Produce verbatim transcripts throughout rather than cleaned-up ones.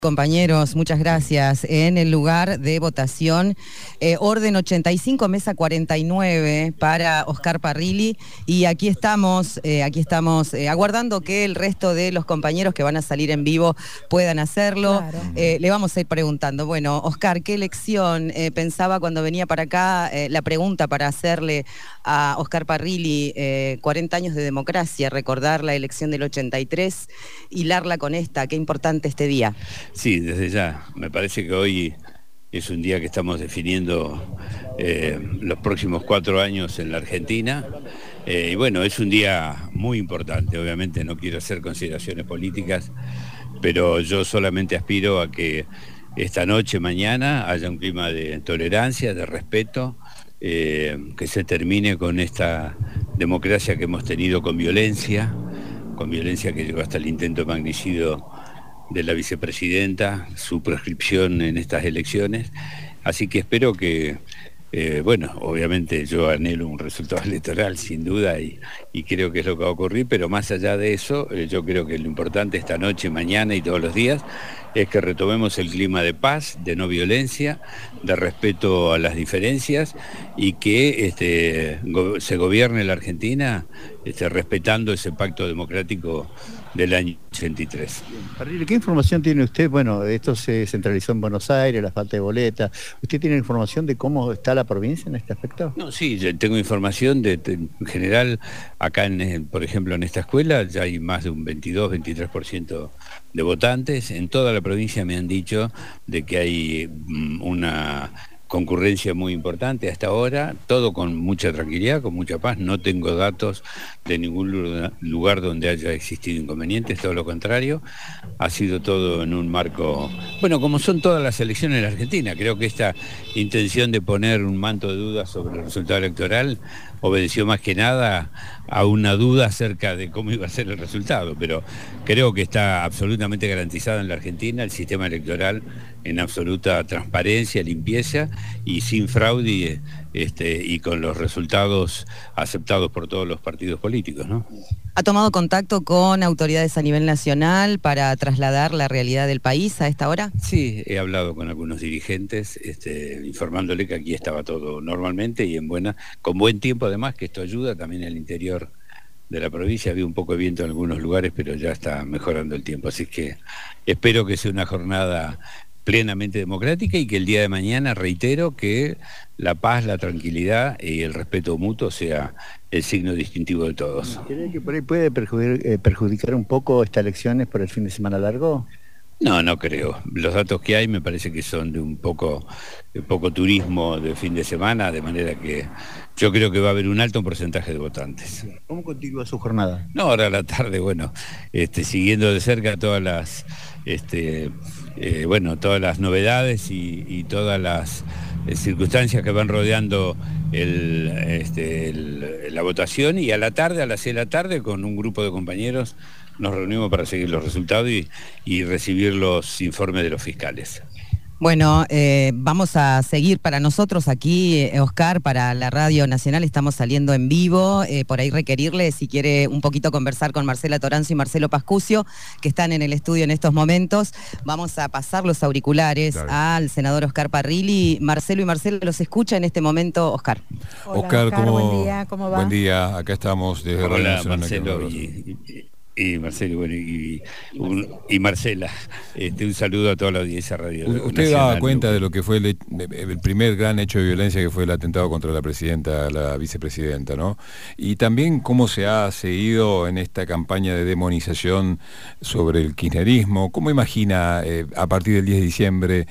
Compañeros, muchas gracias. En el lugar de votación, eh, orden ochenta y cinco, mesa cuarenta y nueve para Oscar Parrilli. Y aquí estamos, eh, aquí estamos eh, aguardando que el resto de los compañeros que van a salir en vivo puedan hacerlo. Claro. Eh, le vamos a ir preguntando. Bueno, Oscar, ¿qué elección eh, pensaba cuando venía para acá? Eh, la pregunta para hacerle a Oscar Parrilli, eh, cuarenta años de democracia, recordar la elección del ochenta y tres, hilarla con esta, qué importante este día. Sí, desde ya. Me parece que hoy es un día que estamos definiendo eh, los próximos cuatro años en la Argentina. Eh, y bueno, es un día muy importante. Obviamente no quiero hacer consideraciones políticas, pero yo solamente aspiro a que esta noche, mañana, haya un clima de tolerancia, de respeto, eh, que se termine con esta democracia que hemos tenido con violencia, con violencia que llegó hasta el intento de magnicidio de la vicepresidenta, su proscripción en estas elecciones. Así que espero que, eh, bueno, obviamente yo anhelo un resultado electoral, sin duda, y, y creo que es lo que va a ocurrir, pero más allá de eso, eh, yo creo que lo importante esta noche, mañana y todos los días, es que retomemos el clima de paz, de no violencia, de respeto a las diferencias, y que este, go- se gobierne la Argentina este, respetando ese pacto democrático del año ochenta y tres. Parrilli, ¿qué información tiene usted? Bueno, esto se centralizó en Buenos Aires, la falta de boletas. ¿Usted tiene información de cómo está la provincia en este aspecto? No, sí, yo tengo información de, de- en general, acá, en, eh, por ejemplo, en esta escuela ya hay más de un veintidós, veintitrés por ciento de votantes. En toda la provincia me han dicho de que hay mm, una concurrencia muy importante hasta ahora, todo con mucha tranquilidad, con mucha paz. No tengo datos de ningún lu- lugar donde haya existido inconvenientes, todo lo contrario. Ha sido todo en un marco, bueno, como son todas las elecciones en la Argentina. Creo que esta intención de poner un manto de dudas sobre el resultado electoral obedeció más que nada a una duda acerca de cómo iba a ser el resultado, pero creo que está absolutamente garantizado en la Argentina el sistema electoral en absoluta transparencia, limpieza y sin fraude, este, y con los resultados aceptados por todos los partidos políticos, ¿no? ¿Ha tomado contacto con autoridades a nivel nacional para trasladar la realidad del país a esta hora? Sí, he hablado con algunos dirigentes, este, informándole que aquí estaba todo normalmente y en buena, con buen tiempo además, que esto ayuda también al interior de la provincia. Había un poco de viento en algunos lugares, pero ya está mejorando el tiempo. Así que espero que sea una jornada plenamente democrática y que el día de mañana, reitero, que la paz, la tranquilidad y el respeto mutuo sea el signo distintivo de todos. ¿Cree que por ahí puede perjudicar, eh, perjudicar un poco estas elecciones por el fin de semana largo? No, no creo. Los datos que hay me parece que son de un poco, de poco turismo de fin de semana, de manera que yo creo que va a haber un alto porcentaje de votantes. ¿Cómo continúa su jornada? No, ahora a la tarde, bueno, este, siguiendo de cerca todas las, este, eh, bueno, todas las novedades y, y todas las eh, circunstancias que van rodeando el, este, el- la votación, y a la tarde, a las seis de la tarde, con un grupo de compañeros nos reunimos para seguir los resultados y, y recibir los informes de los fiscales. Bueno, eh, vamos a seguir para nosotros aquí, eh, Oscar, para la Radio Nacional, estamos saliendo en vivo, eh, por ahí requerirle si quiere un poquito conversar con Marcela Toranzo y Marcelo Pascucio, que están en el estudio en estos momentos. Vamos a pasar los auriculares Dale. al senador Oscar Parrilli. Marcelo y Marcela los escucha en este momento, Oscar. Hola, Oscar, Oscar, ¿cómo, buen día, ¿cómo va? Buen día, acá estamos desde Radio Hola, Nacional, aquí en Marcelo Barbarossa. y, y- y Marcelo, bueno, y, un- y Marcela. Este, un saludo a toda la audiencia radio. U- ¿Usted Nacional, daba cuenta ¿no? de lo que fue el, el primer gran hecho de violencia que fue el atentado contra la presidenta, la vicepresidenta, ¿no? Y también cómo se ha seguido en esta campaña de demonización sobre el kirchnerismo. ¿Cómo imagina eh, a partir del diez de diciembre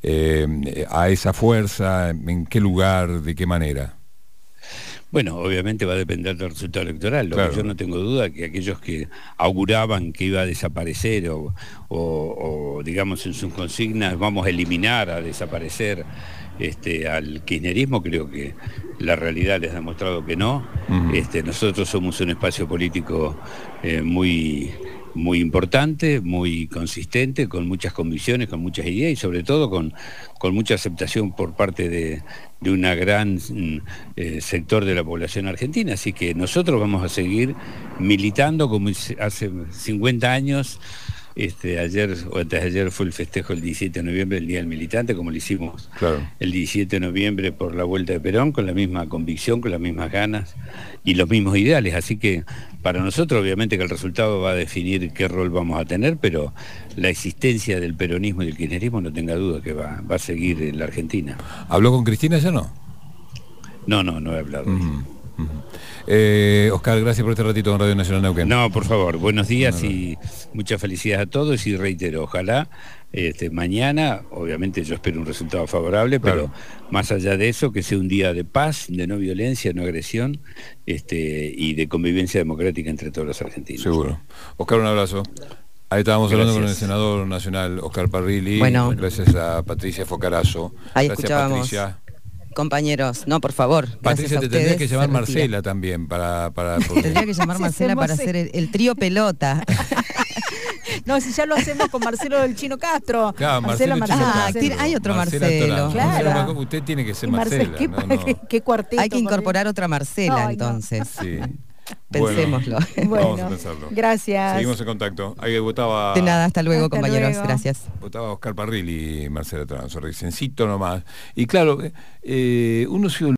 eh, a esa fuerza? ¿En qué lugar? ¿De qué manera? Bueno, obviamente va a depender del resultado electoral. Lo Claro. que yo no tengo duda que aquellos que auguraban que iba a desaparecer o, o- o, digamos en sus consignas vamos a eliminar, a desaparecer este, al kirchnerismo, creo que la realidad les ha demostrado que no. Ujú. Este, nosotros somos un espacio político eh, muy muy importante, muy consistente, con muchas convicciones, con muchas ideas y sobre todo con, con mucha aceptación por parte de, de un gran mm, eh, sector de la población argentina. Así que nosotros vamos a seguir militando como hace cincuenta años este, ayer o antes de ayer fue el festejo el diecisiete de noviembre, el Día del Militante, como lo hicimos claro. el diecisiete de noviembre por la vuelta de Perón, con la misma convicción, con las mismas ganas y los mismos ideales. Así que para nosotros obviamente que el resultado va a definir qué rol vamos a tener, pero la existencia del peronismo y del kirchnerismo no tenga duda que va, va a seguir en la Argentina. ¿Habló con Cristina ya no? No, no, no he hablado. Uh-huh. Uh-huh. Eh, Oscar, gracias por este ratito en Radio Nacional Neuquén. No, por favor, buenos días no, no. y muchas felicidades a todos y reitero, ojalá este, mañana, obviamente yo espero un resultado favorable, claro. pero más allá de eso, que sea un día de paz, de no violencia, no agresión este, y de convivencia democrática entre todos los argentinos. Seguro. Oscar, un abrazo. Ahí estábamos Gracias. hablando con el senador nacional Oscar Parrilli, bueno. gracias a Patricia Focarazo. Ahí gracias, escuchábamos. Patricia. Compañeros, no, por favor. Patricia, te tendrías que llamar se Marcela también para... para porque... Tendría que llamar Marcela para hacer el, el trío pelota. No, si ya lo hacemos con Marcelo del Chino Castro. Claro, Marcela, Marcelo Marcela. Ah, Castro. tiene- hay otro Marcela Marcelo. Toranzo. Claro. Marcela, usted tiene que ser Y Marcela, Marcela. ¿qué, no, no. qué- qué cuarteto? Hay que incorporar otra Marcela, Ay, no. entonces. Sí. Pensémoslo. Bueno, Bueno, vamos a pensarlo. gracias. Seguimos en contacto. Ahí votaba... De nada, hasta luego, Hasta compañeros. luego. Gracias. Votaba Oscar Parrilli y Marcela Toranzo, reciéncito nomás. Y claro, eh, uno se